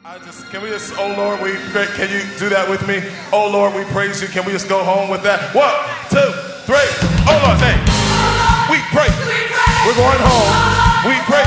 Can we just, oh Lord, can you do that with me? Oh Lord, we praise you. Can we just go home with that? 1, 2, 3. Oh Lord, hey. We pray. We're going home. We pray.